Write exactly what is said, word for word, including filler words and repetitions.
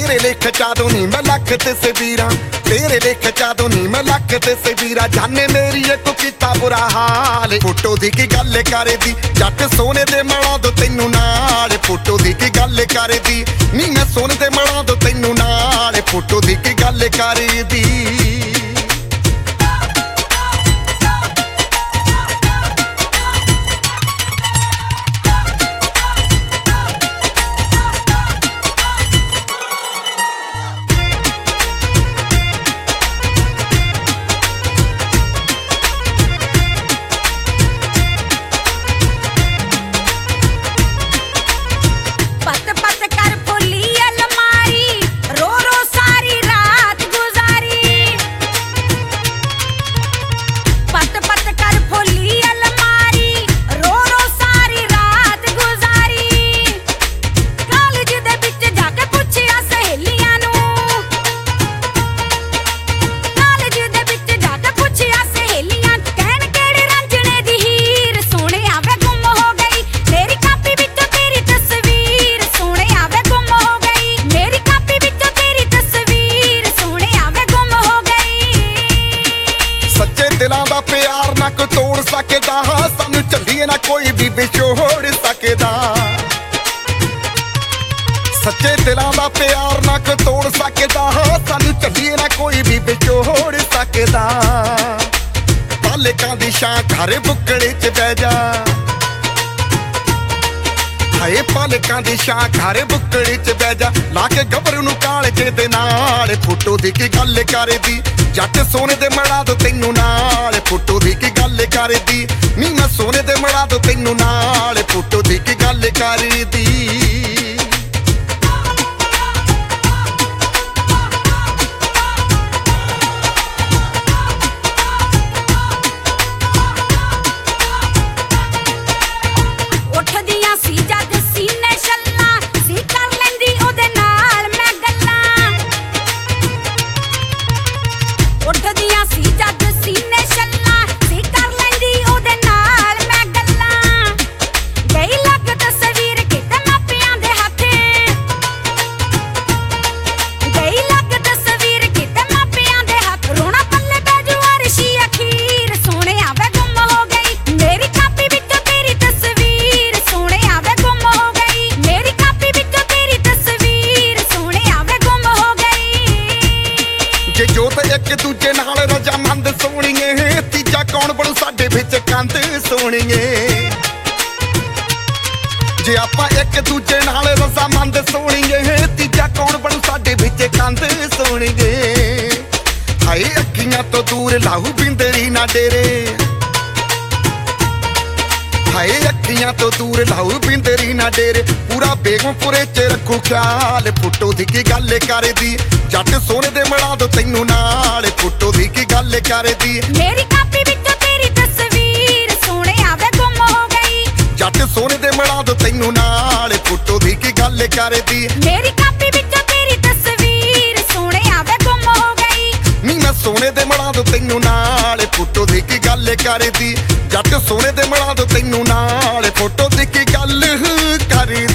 तेरे लेख चादों नी मैं लख तस्वीरां, तेरे लेख चादों नी मैं लख तस्वीरां, जाने मेरी एक किता बुरा हाल। फोटो दी की गल करे दी जट सोने दे मड़ा दो तैनू नाल, फोटो दी की गल करे दी नी मैं सोने दे मड़ा दो तैनू नाल, फोटो दी की गल करे दी। दिलां दा प्यार ना कोई तोड़ सकदा, सानू झल्लिए ना कोई भी विछोड़ सकदा। सच्चे दिलां दा प्यार ना कोई तोड़ सकदा, सानू झल्लिए ना कोई भी विछोड़ सकदा। पालकां दी शां घर बुकड़े च बह जा, हाए पालकां दी शां घर बुकड़े च बह जा, ला के गबरू नू कालजे दे नाल। फोटो दी की गल करे दी जट सोने दे मड़ा दो तैनू नाल, फोटो दी की गल करे दी नी मैं सोने दे मड़ा दो तैनू नाल, फोटो दी की गल करे दी। जे जोत एक दूजे नाल रजामंद सोहणीए, तीजा कौन बनू साडे विच कंध सोहणीए। जे आपां एक दूजे नाल रजामंद सोहणीए, तीजा कौन बनू साडे विच कंध सोहणीए। हाए अखियां तो दूर लाहू बिंदरी ना डेरे, हाए अखियां तो दूर लाहू बिंदरी ना डेरे, पूरा बेगमपुरे च रखू ख्याल। फोटो दी की गल करे दी जट सोने दे मड़ा दो तैनू नाल, फोटो दी की गल करे दी मेरी कापी विचों तेरी तस्वीर सोने आवे गुम हो गई, जट सोने दे मड़ा दो तैनू नाल, फोटो दी की गल करे दी मेरी कापी विचों तेरी तस्वीर सोने आवे गुम हो गई, नी मैं सोने दे मड़ा दो तैनू नाल, फोटो दी की गल करे दी जट सोने दे मड़ा दो तैनू नाल, फोटो दी की गल करे दी।